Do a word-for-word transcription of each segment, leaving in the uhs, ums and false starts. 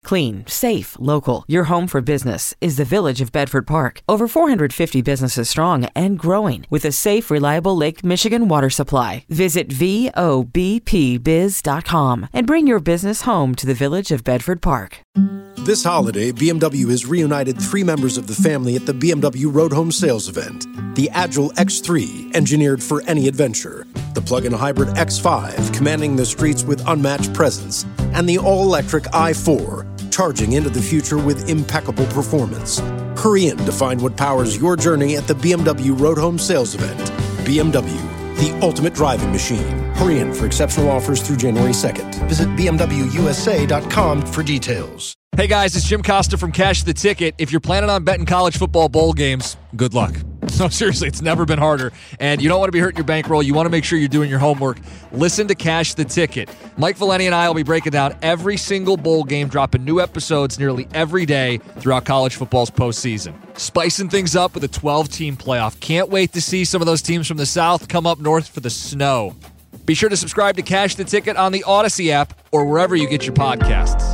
Clean, safe, local. Your home for business is the Village of Bedford Park. Over four hundred fifty businesses strong and growing with a safe, reliable Lake Michigan water supply. Visit V O B P biz dot com and bring your business home to the Village of Bedford Park. This holiday, B M W has reunited three members of the family at the B M W Road Home Sales Event. The Agile X three, engineered for any adventure. The plug-in hybrid X five, commanding the streets with unmatched presence. And the all-electric i four, charging into the future with impeccable performance. Hurry in to find what powers your journey at the B M W Road Home Sales Event. B M W, the ultimate driving machine. Hurry in for exceptional offers through January second. Visit B M W U S A dot com for details. Hey guys, it's Jim Costa from Cash the Ticket. If you're planning on betting college football bowl games, good luck. No, seriously, it's never been harder. And you don't want to be hurting your bankroll. You want to make sure you're doing your homework. Listen to Cash the Ticket. Mike Valeni and I will be breaking down every single bowl game, dropping new episodes nearly every day throughout college football's postseason. Spicing things up with a twelve-team playoff. Can't wait to see some of those teams from the South come up north for the snow. Be sure to subscribe to Cash the Ticket on the Odyssey app or wherever you get your podcasts.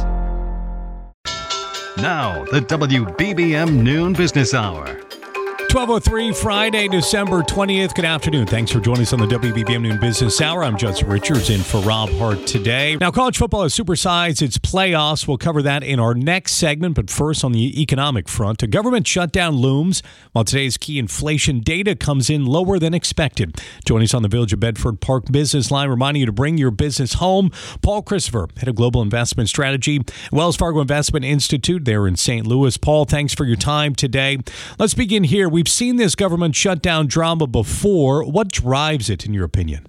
Now, the W B B M Noon Business Hour. twelve oh three, Friday, December twentieth. Good afternoon. Thanks for joining us on the W B B M Noon Business Hour. I'm Justin Richards in for Rob Hart today. Now, college football has supersized its playoffs. We'll cover that in our next segment. But first, on the economic front, a government shutdown looms while today's key inflation data comes in lower than expected. Joining us on the Village of Bedford Park Business Line, reminding you to bring your business home. Paul Christopher, head of global investment strategy, Wells Fargo Investment Institute there in Saint Louis. Paul, thanks for your time today. Let's begin here. We've seen this government shutdown drama before. What drives it, in your opinion?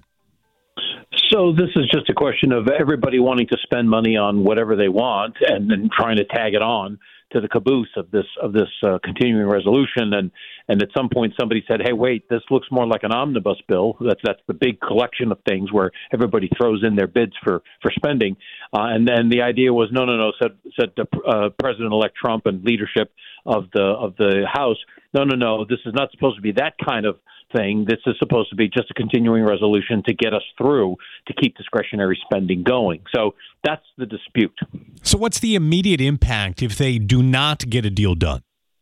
So this is just a question of everybody wanting to spend money on whatever they want and then trying to tag it on to the caboose of this of this uh, continuing resolution. And, and at some point somebody said, hey, wait, this looks more like an omnibus bill. That's that's the big collection of things where everybody throws in their bids for, for spending. Uh, and then the idea was, no, no, no, said, said uh, President-elect Trump and leadership of the of the House, no, no, no, this is not supposed to be that kind of thing. This is supposed to be just a continuing resolution to get us through to keep discretionary spending going. So that's the dispute. So what's the immediate impact if they do not get a deal done?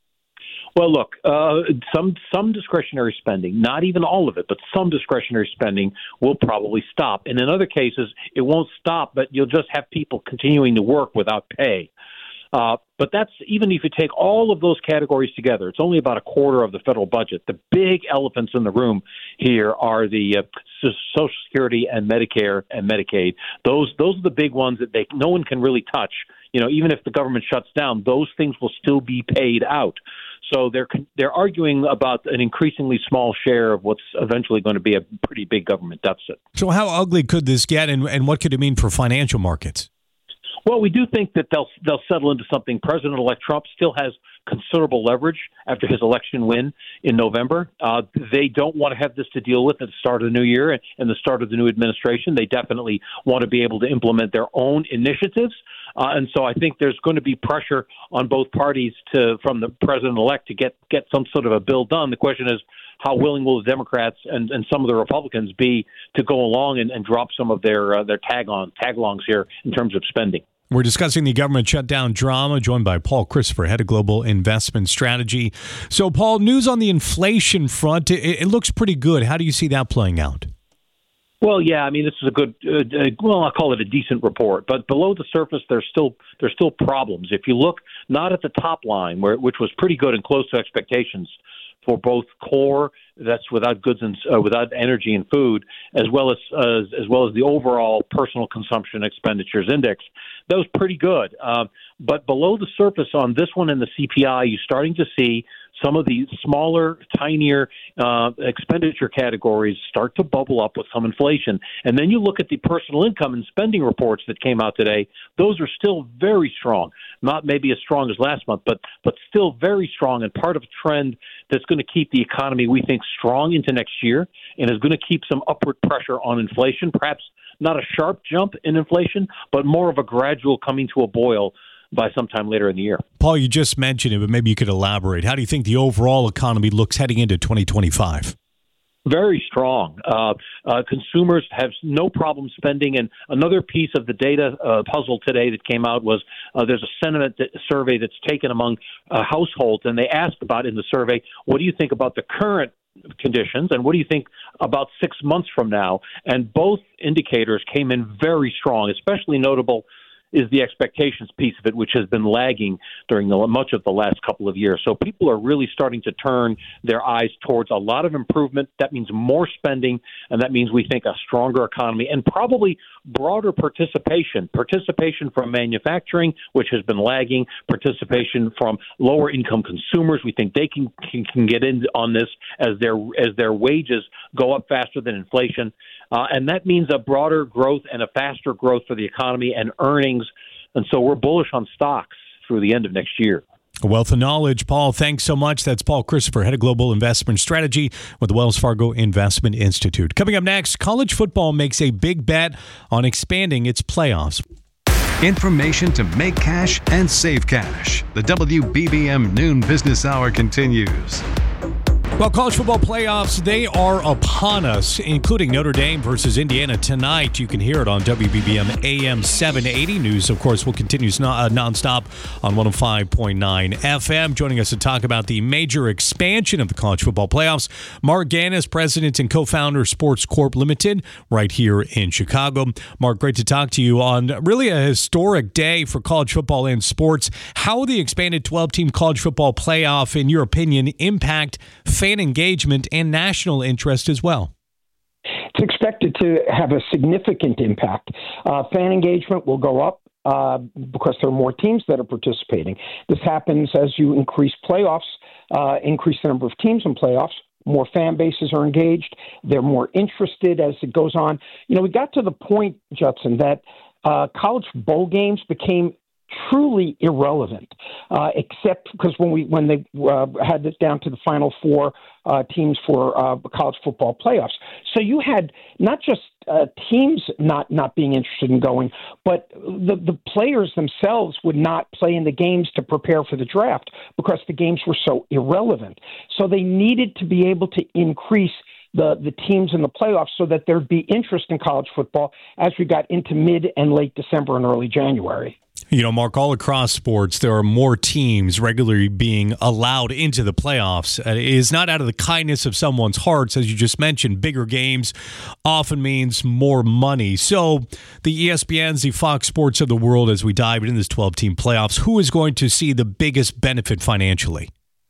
Well, look, uh, some some discretionary spending, not even all of it, but some discretionary spending will probably stop. And in other cases, it won't stop, but you'll just have people continuing to work without pay. Uh, but that's even if you take all of those categories together, it's only about a quarter of the federal budget. The big elephants in the room here are the uh, Social Security and Medicare and Medicaid. Those those are the big ones that they no one can really touch. You know, even if the government shuts down, those things will still be paid out. So they're they're arguing about an increasingly small share of what's eventually going to be a pretty big government deficit. So how ugly could this get, and, and what could it mean for financial markets? Well, we do think that they'll they'll settle into something. President-elect Trump still has considerable leverage after his election win in November. Uh, they don't want to have this to deal with at the start of the new year and, and the start of the new administration. They definitely want to be able to implement their own initiatives. Uh, and so I think there's going to be pressure on both parties to from the president-elect to get, get some sort of a bill done. The question is, how willing will the Democrats and, and some of the Republicans be to go along and, and drop some of their uh, their tag on tag-alongs here in terms of spending? We're discussing the government shutdown drama, joined by Paul Christopher, head of global investment strategy. So, Paul, news on the inflation front, it, it looks pretty good. How do you see that playing out? Well, yeah, I mean, this is a good, uh, uh, well, I'll call it a decent report. But below the surface, there's still there's still problems. If you look not at the top line, where which was pretty good and close to expectations for both core, that's without goods and uh, without energy and food, as well as uh, as well as the overall personal consumption expenditures index, that was pretty good. Um, but below the surface on this one and the C P I, you're starting to see some of the smaller, tinier uh, expenditure categories start to bubble up with some inflation. And then you look at the personal income and spending reports that came out today. Those are still very strong, not maybe as strong as last month, but but still very strong and part of a trend that's going to keep the economy, we think, strong into next year and is going to keep some upward pressure on inflation, perhaps not a sharp jump in inflation, but more of a gradual coming to a boil by sometime later in the year. Paul, you just mentioned it, but maybe you could elaborate. How do you think the overall economy looks heading into twenty twenty-five? Very strong. Uh, uh, consumers have no problem spending. And another piece of the data uh, puzzle today that came out was uh, there's a sentiment that, survey that's taken among uh, households, and they asked about in the survey, what do you think about the current conditions, and what do you think about six months from now? And both indicators came in very strong. Especially notable is the expectations piece of it, which has been lagging during the, much of the last couple of years. So people are really starting to turn their eyes towards a lot of improvement. That means more spending, and that means we think a stronger economy and probably broader participation. Participation from manufacturing, which has been lagging, participation from lower income consumers. We think they can, can, can get in on this as their, as their wages go up faster than inflation. Uh, and that means a broader growth and a faster growth for the economy and earnings. And so we're bullish on stocks through the end of next year. A wealth of knowledge. Paul, thanks so much. That's Paul Christopher, Head of Global Investment Strategy with the Wells Fargo Investment Institute. Coming up next, college football makes a big bet on expanding its playoffs. Information to make cash and save cash. The W B B M Noon Business Hour continues. Well, college football playoffs, they are upon us, including Notre Dame versus Indiana tonight. You can hear it on W B B M A M seven eighty. News, of course, will continue uh, nonstop on one oh five point nine F M. Joining us to talk about the major expansion of the college football playoffs, Mark Gannis, president and co-founder of Sports Corp Limited, right here in Chicago. Mark, great to talk to you on really a historic day for college football and sports. How will the expanded twelve-team college football playoff, in your opinion, impact fan engagement and national interest as well? It's expected to have a significant impact. Uh, fan engagement will go up uh, because there are more teams that are participating. This happens as you increase playoffs, uh, increase the number of teams in playoffs. More fan bases are engaged. They're more interested as it goes on. You know, we got to the point, Judson, that uh, college bowl games became truly irrelevant, uh, except because when we when they uh, had this down to the final four uh, teams for uh, college football playoffs. So you had not just uh, teams not not being interested in going, but the the players themselves would not play in the games to prepare for the draft because the games were so irrelevant. So they needed to be able to increase the, the teams in the playoffs so that there'd be interest in college football as we got into mid and late December and early January. You know, Mark, all across sports, there are more teams regularly being allowed into the playoffs. It is not out of the kindness of someone's hearts. As you just mentioned, bigger games often means more money. So the E S P Ns, the Fox Sports of the world, as we dive into this twelve-team playoffs, who is going to see the biggest benefit financially?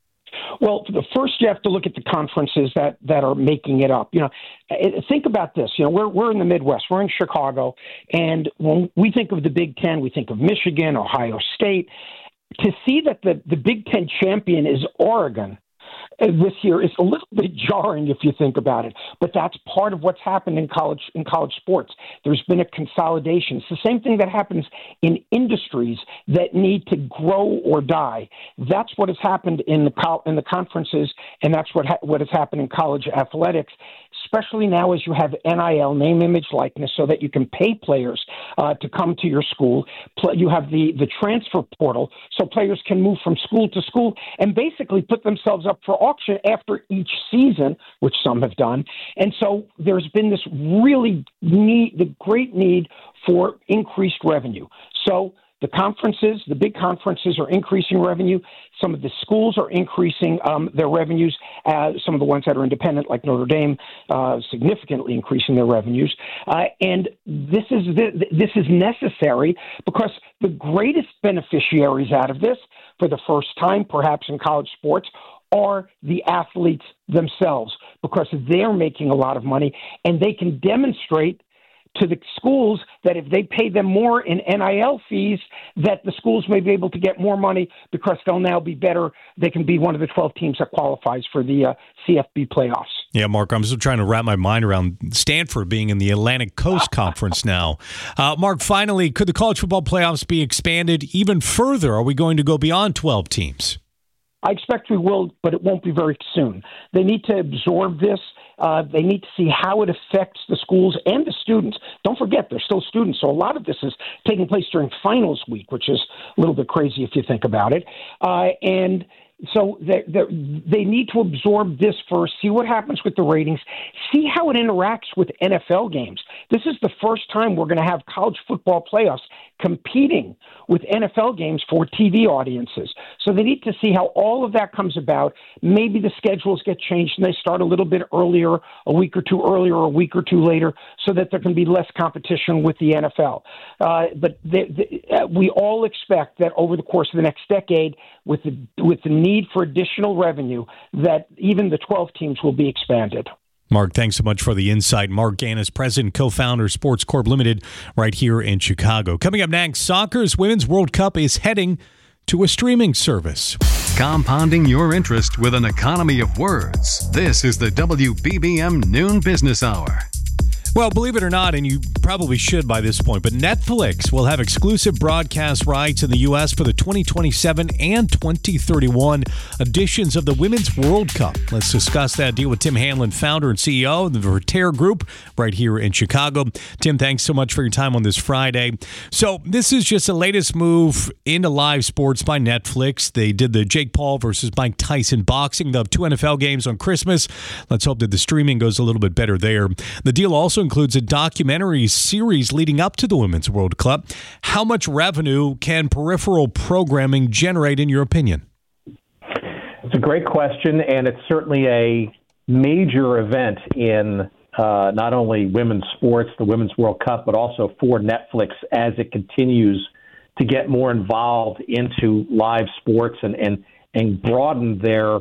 Well, first you have to look at the conferences that, that are making it up. You know, think about this. You know, we're we're in the Midwest. We're in Chicago, and when we think of the Big Ten, we think of Michigan, Ohio State. To see that the, the Big Ten champion is Oregon this year is a little bit jarring if you think about it, but that's part of what's happened in college in college sports. There's been a consolidation. It's the same thing that happens in industries that need to grow or die. That's what has happened in the in the conferences, and that's what ha- what has happened in college athletics. Especially now as you have N I L, name, image, likeness, so that you can pay players uh, to come to your school. You have the, the transfer portal, so players can move from school to school and basically put themselves up for auction after each season, which some have done. And so there's been this really need, the great need for increased revenue. So the conferences, the big conferences are increasing revenue. Some of the schools are increasing um, their revenues. Uh, some of the ones that are independent, like Notre Dame, uh, significantly increasing their revenues. Uh, and this is this is necessary because the greatest beneficiaries out of this, for the first time perhaps in college sports, are the athletes themselves, because they're making a lot of money and they can demonstrate to the schools that if they pay them more in N I L fees, that the schools may be able to get more money because they'll now be better. They can be one of the twelve teams that qualifies for the uh, C F B playoffs. Yeah, Mark, I'm still trying to wrap my mind around Stanford being in the Atlantic Coast Conference now. Uh, Mark, finally, could the college football playoffs be expanded even further? Are we going to go beyond twelve teams? I expect we will, but it won't be very soon. They need to absorb this. Uh, they need to see how it affects the schools and the students. Don't forget, they're still students, so a lot of this is taking place during finals week, which is a little bit crazy if you think about it. Uh, and So they they need to absorb this first, see what happens with the ratings, see how it interacts with N F L games. This is the first time we're going to have college football playoffs competing with N F L games for T V audiences. So they need to see how all of that comes about. Maybe the schedules get changed and they start a little bit earlier, a week or two earlier, or a week or two later, so that there can be less competition with the N F L. Uh, but they, they, uh, we all expect that over the course of the next decade, with the with the need for additional revenue, that even the twelve teams will be expanded. Mark, thanks so much for the insight. Mark Gannis, president, co-founder, Sports Corp Limited, right here in Chicago. Coming up next, soccer's Women's World Cup is heading to a streaming service. Compounding your interest with an economy of words. This is the W B B M Noon Business Hour. Well, believe it or not, and you probably should by this point, but Netflix will have exclusive broadcast rights in the U S for the twenty twenty-seven and twenty thirty-one editions of the Women's World Cup. Let's discuss that deal with Tim Hanlon, founder and C E O of the Vertere Group right here in Chicago. Tim, thanks so much for your time on this Friday. So this is just the latest move into live sports by Netflix. They did the Jake Paul versus Mike Tyson boxing. They'll have two N F L games on Christmas. Let's hope that the streaming goes a little bit better there. The deal also includes a documentary series leading up to the Women's World Cup. How much revenue can peripheral programming generate, in your opinion? It's a great question, and it's certainly a major event in uh, not only women's sports, the Women's World Cup, but also for Netflix as it continues to get more involved into live sports and and, and broaden their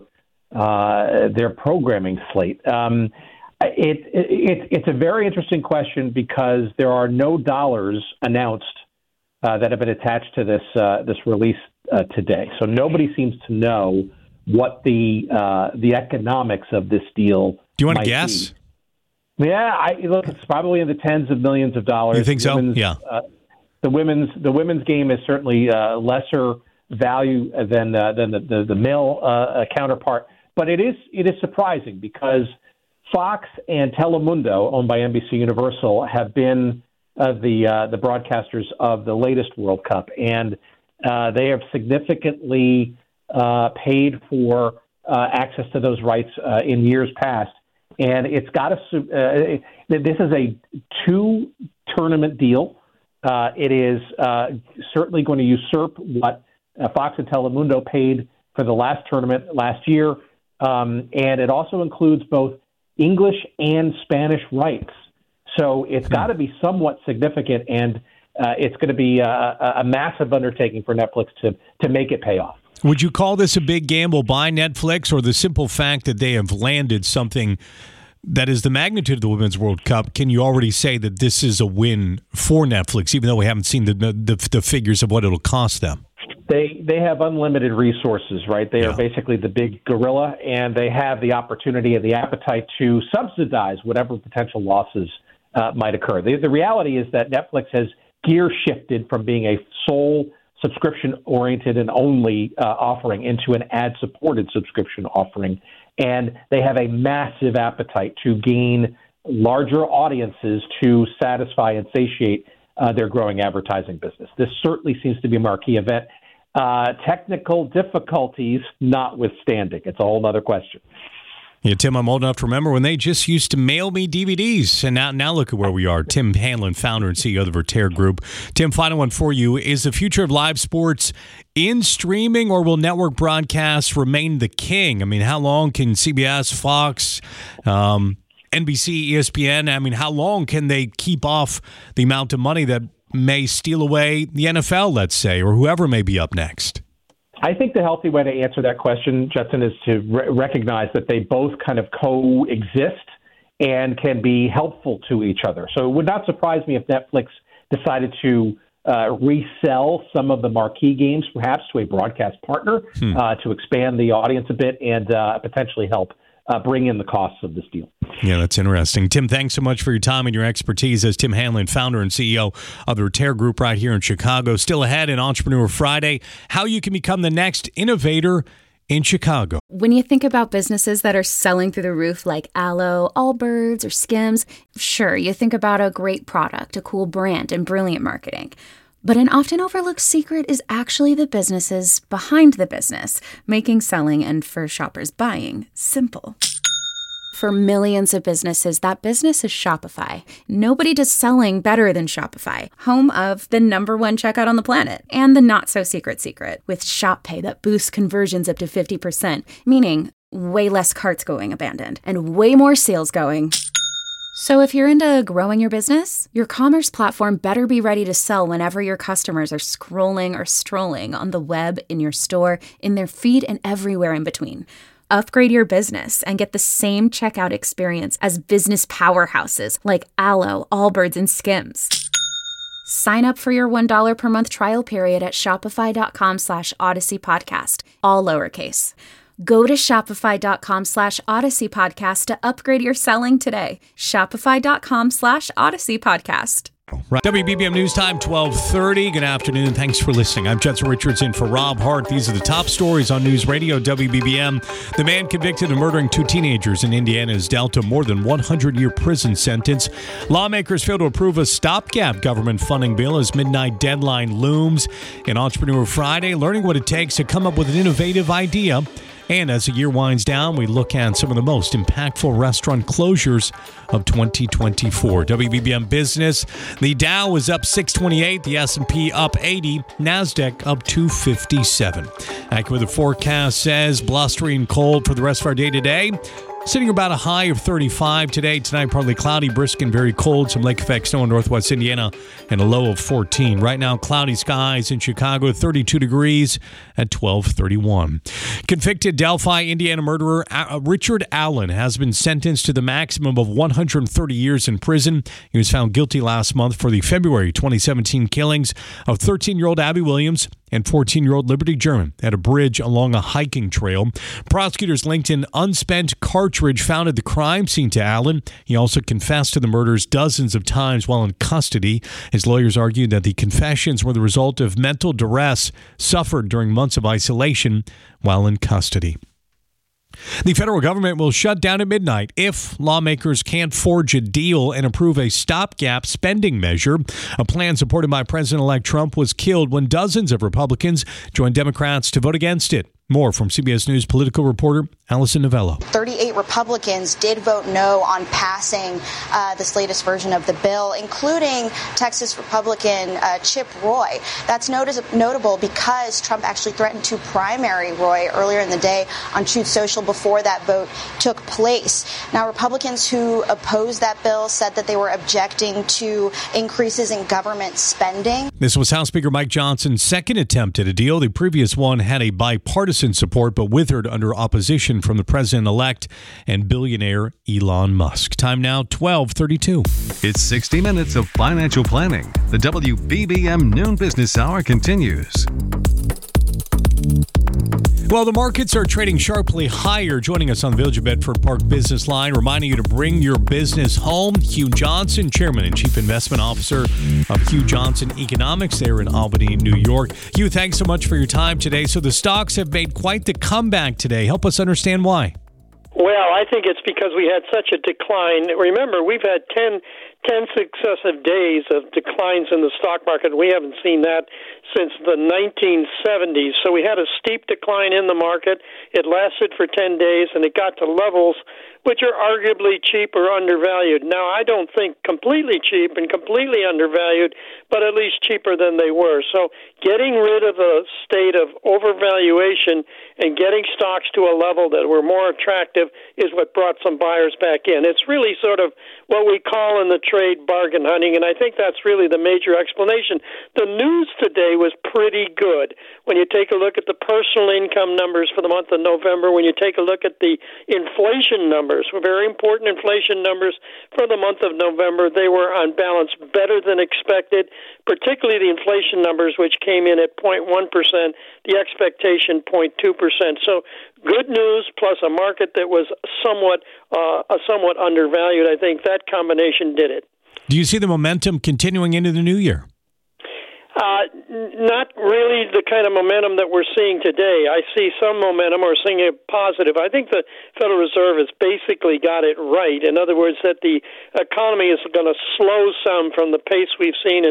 uh, their programming slate. Um, It, it, it's a very interesting question because there are no dollars announced uh, that have been attached to this uh, this release uh, today. So nobody seems to know what the uh, the economics of this deal. Do you want to guess? Be. Yeah, I look. It's probably in the tens of millions of dollars. You think so? Women's, yeah. Uh, the women's the women's game is certainly uh, lesser value than uh, than the the, the male uh, counterpart, but it is it is surprising because Fox and Telemundo, owned by N B C Universal, have been uh, the uh, the broadcasters of the latest World Cup, and uh, they have significantly uh, paid for uh, access to those rights uh, in years past. And it's got to. Uh, this is a two tournament deal. Uh, it is uh, certainly going to usurp what uh, Fox and Telemundo paid for the last tournament last year, um, and it also includes both English and Spanish rights. So it's got to be somewhat significant, and uh, it's going to be a, a massive undertaking for Netflix to to make it pay off. Would you call this a big gamble by Netflix, or the simple fact that they have landed something that is the magnitude of the Women's World Cup? Can you already say that this is a win for Netflix, even though we haven't seen the the, the figures of what it'll cost them? They they have unlimited resources, right? They yeah. are basically the big gorilla, and they have the opportunity and the appetite to subsidize whatever potential losses uh, might occur. The, the reality is that Netflix has gear shifted from being a sole subscription-oriented and only uh, offering into an ad-supported subscription offering, and they have a massive appetite to gain larger audiences to satisfy and satiate uh, their growing advertising business. This certainly seems to be a marquee event. Uh, technical difficulties notwithstanding. It's a whole other question. Yeah, Tim, I'm old enough to remember when they just used to mail me D V Ds, and now, now look at where we are. Tim Hanlon, founder and C E O of the Vertere Group. Tim, final one for you. Is the future of live sports in streaming, or will network broadcasts remain the king? I mean, how long can C B S, Fox, um, N B C, E S P N, I mean, how long can they keep off the amount of money that may steal away the N F L, let's say, or whoever may be up next? I think the healthy way to answer that question, Judson, is to re- recognize that they both kind of coexist and can be helpful to each other. So it would not surprise me if Netflix decided to uh, resell some of the marquee games, perhaps to a broadcast partner, hmm. uh, to expand the audience a bit and uh, potentially help Uh, bring in the costs of this deal. Yeah, that's interesting. Tim, thanks so much for your time and your expertise as Tim Hanlon, founder and C E O of the Vertere Group right here in Chicago. Still ahead in Entrepreneur Friday, how you can become the next innovator in Chicago. When you think about businesses that are selling through the roof like Aloe, Allbirds, or Skims, sure, you think about a great product, a cool brand, and brilliant marketing. But an often overlooked secret is actually the businesses behind the business, making selling and for shoppers buying simple. For millions of businesses, that business is Shopify. Nobody does selling better than Shopify, home of the number one checkout on the planet and the not-so-secret secret with Shop Pay that boosts conversions up to fifty percent, meaning way less carts going abandoned and way more sales going. So if you're into growing your business, your commerce platform better be ready to sell whenever your customers are scrolling or strolling on the web, in your store, in their feed, and everywhere in between. Upgrade your business and get the same checkout experience as business powerhouses like Alo, Allbirds, and Skims. Sign up for your one dollar per month trial period at shopify.com slash Odyssey Podcast, all lowercase. Go to shopify.com slash Odyssey Podcast to upgrade your selling today. Shopify.com slash Odyssey Podcast. Right. W B B M News Time, twelve thirty. Good afternoon. Thanks for listening. I'm Judson Richards in for Rob Hart. These are the top stories on News Radio W B B M. The man convicted of murdering two teenagers in Indiana is dealt a more than one hundred year prison sentence. Lawmakers failed to approve a stopgap government funding bill as midnight deadline looms. In Entrepreneur Friday, learning what it takes to come up with an innovative idea. And as the year winds down, we look at some of the most impactful restaurant closures of twenty twenty-four. W B B M Business, the Dow was up six twenty-eight, the S and P up eighty, NASDAQ up two fifty-seven. Accurate the forecast says blustery and cold for the rest of our day today. Sitting about a high of thirty-five today. Tonight, partly cloudy, brisk and very cold. Some lake effect snow in northwest Indiana and a low of fourteen. Right now, cloudy skies in Chicago, thirty-two degrees at twelve thirty-one. Convicted Delphi, Indiana murderer uh, Richard Allen has been sentenced to the maximum of one hundred thirty years in prison. He was found guilty last month for the February twenty seventeen killings of thirteen-year-old Abby Williams and fourteen-year-old Liberty German at a bridge along a hiking trail. Prosecutors linked an unspent cartridge found at the crime scene to Allen. He also confessed to the murders dozens of times while in custody. His lawyers argued that the confessions were the result of mental duress suffered during months of isolation while in custody. The federal government will shut down at midnight if lawmakers can't forge a deal and approve a stopgap spending measure. A plan supported by President-elect Trump was killed when dozens of Republicans joined Democrats to vote against it. More from C B S News political reporter Allison Novello. thirty-eight Republicans did vote no on passing uh, this latest version of the bill, including Texas Republican uh, Chip Roy. That's notice- notable because Trump actually threatened to primary Roy earlier in the day on Truth Social before that vote took place. Now, Republicans who opposed that bill said that they were objecting to increases in government spending. This was House Speaker Mike Johnson's second attempt at a deal. The previous one had a bipartisan support, but withered under opposition from the president-elect and billionaire Elon Musk. Time now, twelve thirty-two. It's sixty minutes of financial planning. The W B B M Noon Business Hour continues. Well, the markets are trading sharply higher. Joining us on the Village of Bedford Park Business Line, reminding you to bring your business home. Hugh Johnson, Chairman and Chief Investment Officer of Hugh Johnson Economics there in Albany, New York. Hugh, thanks so much for your time today. So the stocks have made quite the comeback today. Help us understand why. Well, I think it's because we had such a decline. Remember, we've had ten, ten successive days of declines in the stock market. We haven't seen that since the nineteen seventies. So we had a steep decline in the market. It lasted for ten days, and it got to levels which are arguably cheap or undervalued. Now, I don't think completely cheap and completely undervalued, but at least cheaper than they were. So getting rid of a state of overvaluation and getting stocks to a level that were more attractive is what brought some buyers back in. It's really sort of what we call in the trade bargain hunting, and I think that's really the major explanation. The news today was pretty good. When you take a look at the personal income numbers for the month of November, when you take a look at the inflation numbers, very important inflation numbers for the month of November, they were on balance better than expected, particularly the inflation numbers, which came in at zero point one percent, the expectation zero point two percent. So good news plus a market that was somewhat uh, a somewhat undervalued. I think that combination did it. Do you see the momentum continuing into the new year? Uh, not really the kind of momentum that we're seeing today. I see some momentum or seeing it positive. I think the Federal Reserve has basically got it right. In other words, that the economy is going to slow some from the pace we've seen in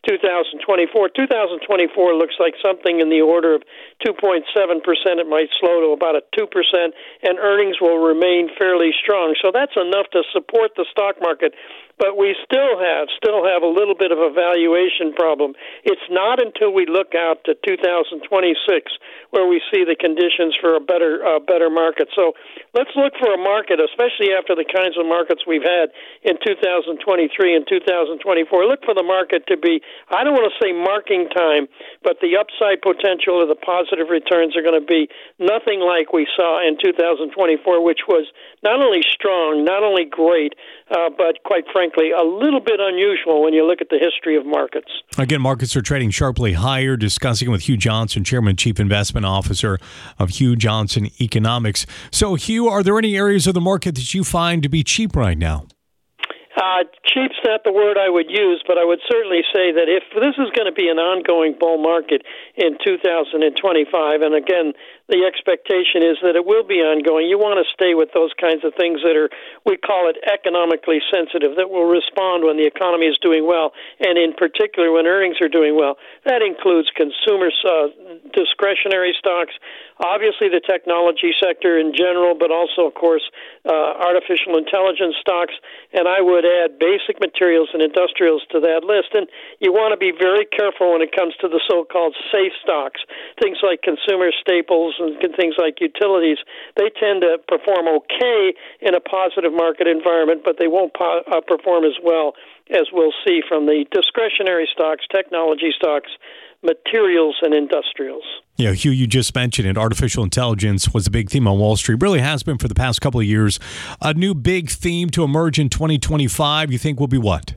two thousand twenty-four. two thousand twenty-four looks like something in the order of two point seven percent. It might slow to about a two percent, and earnings will remain fairly strong. So that's enough to support the stock market. But we still have still have a little bit of a valuation problem. It's not until we look out to two thousand twenty-six where we see the conditions for a better uh, better market. So let's look for a market, especially after the kinds of markets we've had in two thousand twenty-three and two thousand twenty-four. Look for the market to be, I don't want to say marking time, but the upside potential or the positive returns are going to be nothing like we saw in two thousand twenty-four, which was not only strong, not only great, uh, but quite frankly, a little bit unusual when you look at the history of markets. Again, markets are trading sharply higher. Discussing with Hugh Johnson, Chairman and Chief Investment Officer of Hugh Johnson Economics. So, Hugh, are there any areas of the market that you find to be cheap right now? Uh, cheap's not the word I would use, but I would certainly say that if this is going to be an ongoing bull market in two thousand twenty-five, and again, the expectation is that it will be ongoing, you want to stay with those kinds of things that are, we call it economically sensitive, that will respond when the economy is doing well, and in particular when earnings are doing well. That includes consumer uh, discretionary stocks, obviously the technology sector in general, but also, of course, uh, artificial intelligence stocks, and I would add basic materials and industrials to that list. And you want to be very careful when it comes to the so-called safe stocks, things like consumer staples and things like utilities. They tend to perform okay in a positive market environment, but they won't po- uh, perform as well as we'll see from the discretionary stocks, technology stocks, materials, and industrials. Yeah, Hugh, you just mentioned it. Artificial intelligence was a big theme on Wall Street. Really has been for the past couple of years. A new big theme to emerge in twenty twenty-five, you think will be what?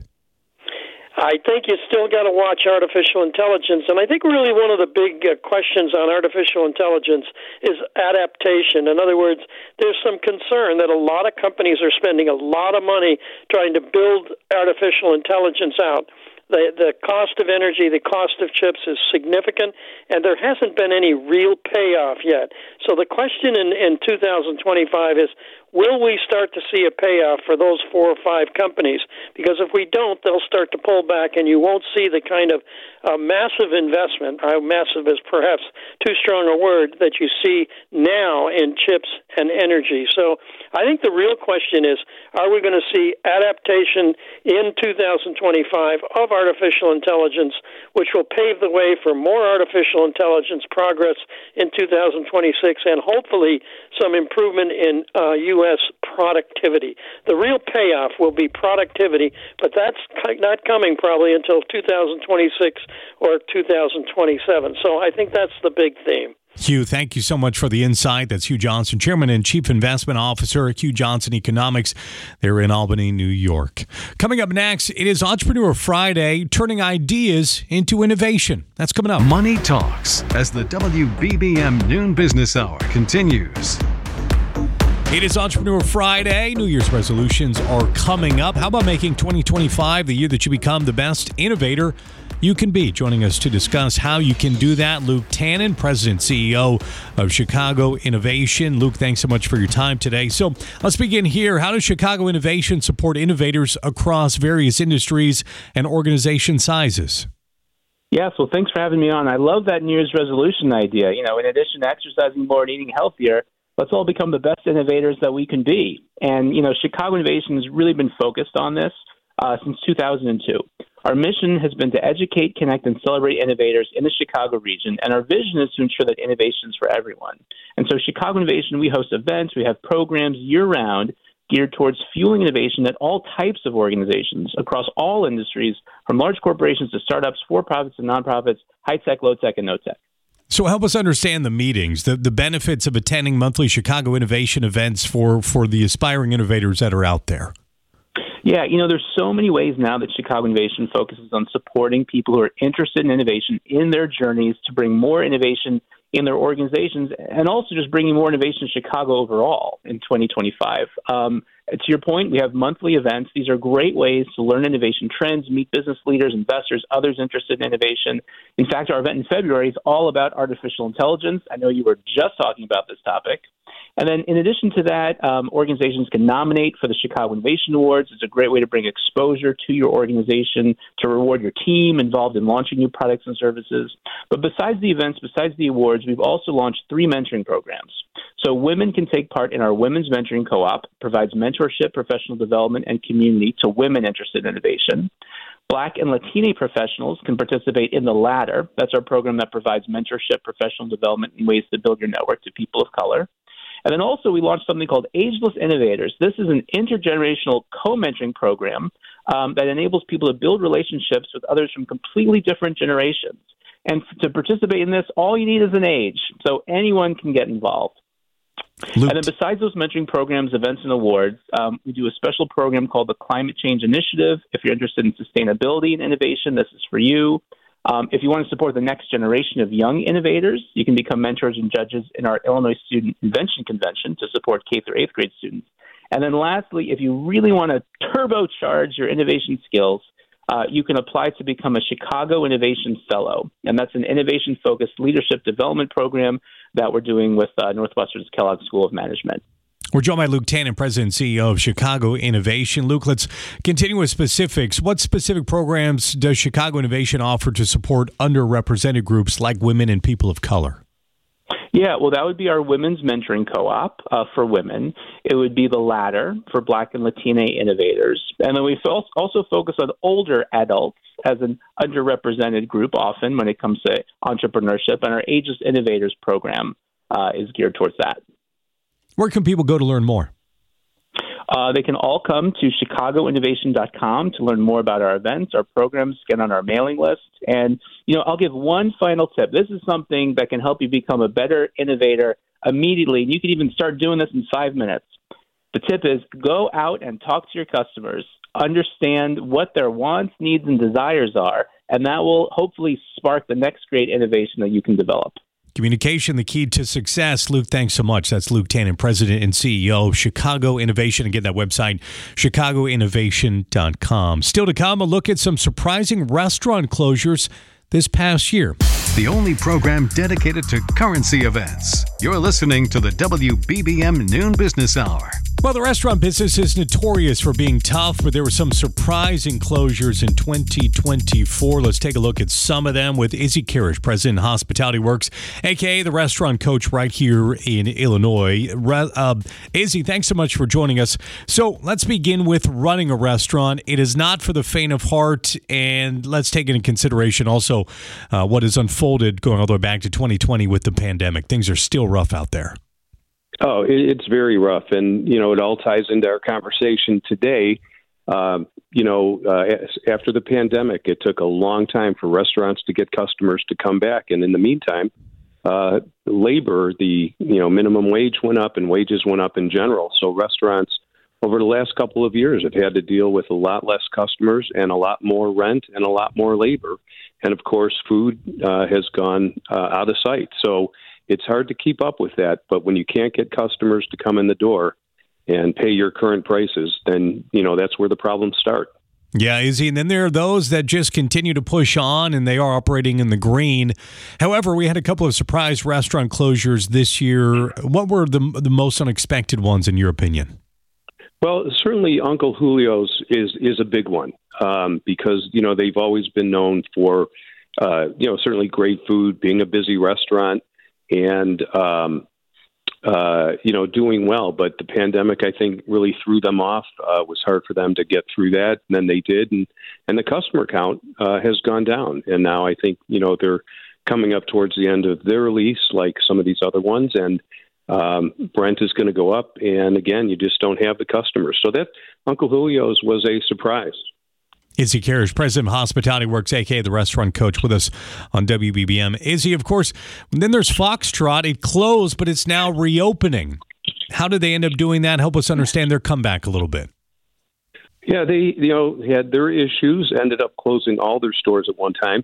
I think you still got to watch artificial intelligence, and I think really one of the big uh, questions on artificial intelligence is adaptation. In other words, there's some concern that a lot of companies are spending a lot of money trying to build artificial intelligence out. The the cost of energy, the cost of chips is significant, and there hasn't been any real payoff yet. So the question in, in two thousand twenty-five is, will we start to see a payoff for those four or five companies? Because if we don't, they'll start to pull back, and you won't see the kind of uh, massive investment, uh, massive is perhaps too strong a word, that you see now in chips and energy. So I think the real question is, are we going to see adaptation in two thousand twenty-five of artificial intelligence, which will pave the way for more artificial intelligence progress in two thousand twenty-six and hopefully some improvement in uh, U S productivity. The real payoff will be productivity, but that's not coming probably until two thousand twenty-six or two thousand twenty-seven. So I think that's the big theme. Hugh, thank you so much for the insight. That's Hugh Johnson, Chairman and Chief Investment Officer at Hugh Johnson Economics. They're in Albany, New York. Coming up next, it is Entrepreneur Friday, turning ideas into innovation. That's coming up. Money Talks as the W B B M Noon Business Hour continues. It is Entrepreneur Friday. New Year's resolutions are coming up. How about making twenty twenty-five the year that you become the best innovator you can be? Joining us to discuss how you can do that, Luke Tannen, President and C E O of Chicago Innovation. Luke, thanks so much for your time today. So let's begin here. How does Chicago Innovation support innovators across various industries and organization sizes? Yes, well, thanks for having me on. I love that New Year's resolution idea. You know, in addition to exercising more and eating healthier, let's all become the best innovators that we can be. And, you know, Chicago Innovation has really been focused on this uh, since two thousand two. Our mission has been to educate, connect, and celebrate innovators in the Chicago region, and our vision is to ensure that innovation is for everyone. And so Chicago Innovation, we host events, we have programs year-round geared towards fueling innovation at all types of organizations across all industries, from large corporations to startups, for-profits and nonprofits, high-tech, low-tech, and no-tech. So help us understand the meetings, the, the benefits of attending monthly Chicago Innovation events for, for the aspiring innovators that are out there. Yeah, you know, there's so many ways now that Chicago Innovation focuses on supporting people who are interested in innovation in their journeys to bring more innovation in their organizations, and also just bringing more innovation to Chicago overall in twenty twenty-five. Um, to your point, we have monthly events. These are great ways to learn innovation trends, meet business leaders, investors, others interested in innovation. In fact, our event in February is all about artificial intelligence. I know you were just talking about this topic. And then in addition to that, um, organizations can nominate for the Chicago Innovation Awards. It's a great way to bring exposure to your organization, to reward your team involved in launching new products and services. But besides the events, besides the awards, we've also launched three mentoring programs. So women can take part in our Women's Mentoring Co-op, provides mentorship, professional development, and community to women interested in innovation. Black and Latina professionals can participate in the Ladder. That's our program that provides mentorship, professional development, and ways to build your network to people of color. And then also we launched something called Ageless Innovators. This is an intergenerational co-mentoring program um, that enables people to build relationships with others from completely different generations. And to participate in this, all you need is an age, so anyone can get involved. Luke. And then besides those mentoring programs, events, and awards, um, we do a special program called the Climate Change Initiative. If you're interested in sustainability and innovation, this is for you. Um, if you want to support the next generation of young innovators, you can become mentors and judges in our Illinois Student Invention Convention to support K through eighth grade students. And then lastly, if you really want to turbocharge your innovation skills, uh, you can apply to become a Chicago Innovation Fellow. And that's an innovation-focused leadership development program that we're doing with uh, Northwestern's Kellogg School of Management. We're joined by Luke Tannen, President and C E O of Chicago Innovation. Luke, let's continue with specifics. What specific programs does Chicago Innovation offer to support underrepresented groups like women and people of color? Yeah, well, that would be our Women's Mentoring Co-op uh, for women. It would be the Ladder for Black and Latina innovators. And then we also focus on older adults as an underrepresented group often when it comes to entrepreneurship. And our Ageless Innovators program uh, is geared towards that. Where can people go to learn more? Uh, they can all come to chicago innovation dot com to learn more about our events, our programs, get on our mailing list. And, you know, I'll give one final tip. This is something that can help you become a better innovator immediately. And you can even start doing this in five minutes. The tip is go out and talk to your customers, understand what their wants, needs, and desires are, and that will hopefully spark the next great innovation that you can develop. Communication, the key to success. Luke, thanks so much. That's Luke Tannen, President and C E O of Chicago Innovation. Again, that website, chicago innovation dot com. Still to come, a look at some surprising restaurant closures this past year. The only program dedicated to currency events. You're listening to the W B B M Noon Business Hour. Well, the restaurant business is notorious for being tough, but there were some surprising closures in twenty twenty-four. Let's take a look at some of them with Izzy Karish, President of Hospitality Works, a k a the restaurant coach right here in Illinois. Uh, Izzy, thanks so much for joining us. So let's begin with running a restaurant. It is not for the faint of heart, and let's take into consideration also uh, what has unfolded going all the way back to twenty twenty with the pandemic. Things are still rough out there. Oh, it's very rough. And, you know, it all ties into our conversation today. Um, you know, uh, after the pandemic, it took a long time for restaurants to get customers to come back. And in the meantime, uh, labor, the, you know, minimum wage went up and wages went up in general. So restaurants over the last couple of years have had to deal with a lot less customers and a lot more rent and a lot more labor. And, of course, food uh, has gone uh, out of sight. So it's hard to keep up with that, but when you can't get customers to come in the door and pay your current prices, then, you know, that's where the problems start. Yeah, Izzy, and then there are those that just continue to push on, and they are operating in the green. However, we had a couple of surprise restaurant closures this year. What were the the most unexpected ones, in your opinion? Well, certainly Uncle Julio's is is a big one um, because, you know, they've always been known for, uh, you know, certainly great food, being a busy restaurant, and, um, uh, you know, doing well. But the pandemic, I think, really threw them off. Uh, it was hard for them to get through that. And then they did. And, and the customer count uh, has gone down. And now I think, you know, they're coming up towards the end of their lease, like some of these other ones. And um, rent is going to go up. And again, you just don't have the customers. So that Uncle Julio's was a surprise. Izzy Karish, President of Hospitality Works, a k a the restaurant coach, with us on W B B M. Izzy, of course, then there's Foxtrot. It closed, but it's now reopening. How did they end up doing that? Help us understand their comeback a little bit. Yeah, they you know had their issues, ended up closing all their stores at one time.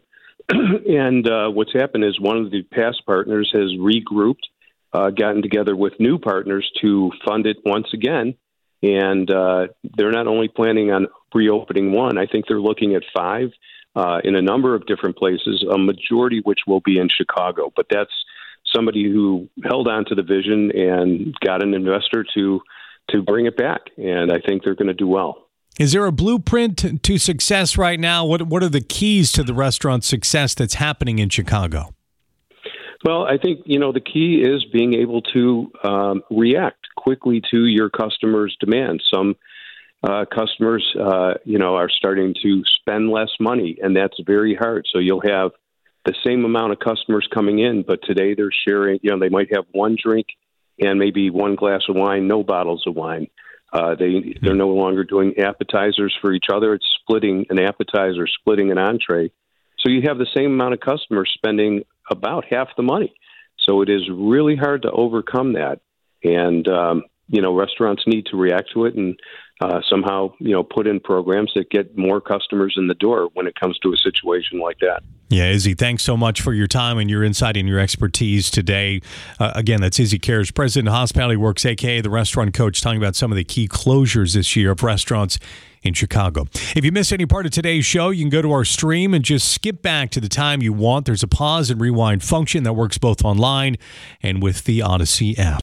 and uh, what's happened is one of the past partners has regrouped, uh, gotten together with new partners to fund it once again. And uh, they're not only planning on reopening one, I think they're looking at five uh, in a number of different places, a majority which will be in Chicago. But that's somebody who held on to the vision and got an investor to to bring it back. And I think they're going to do well. Is there a blueprint to success right now? What What are the keys to the restaurant success that's happening in Chicago? Well, I think, you know, the key is being able to um, react quickly to your customers' demands. Some uh, customers, uh, you know, are starting to spend less money, and that's very hard. So you'll have the same amount of customers coming in, but today they're sharing, you know, they might have one drink and maybe one glass of wine, no bottles of wine. Uh, they, they're no longer doing appetizers for each other. It's splitting an appetizer, splitting an entree. So you have the same amount of customers spending about half the money. So it is really hard to overcome that. And, um, you know, restaurants need to react to it and uh, somehow, you know, put in programs that get more customers in the door when it comes to a situation like that. Yeah, Izzy, thanks so much for your time and your insight and your expertise today. Uh, again, that's Izzy Karras, President of Hospitality Works, a k a the restaurant coach, talking about some of the key closures this year of restaurants in Chicago. If you missed any part of today's show, you can go to our stream and just skip back to the time you want. There's a pause and rewind function that works both online and with the Odyssey app.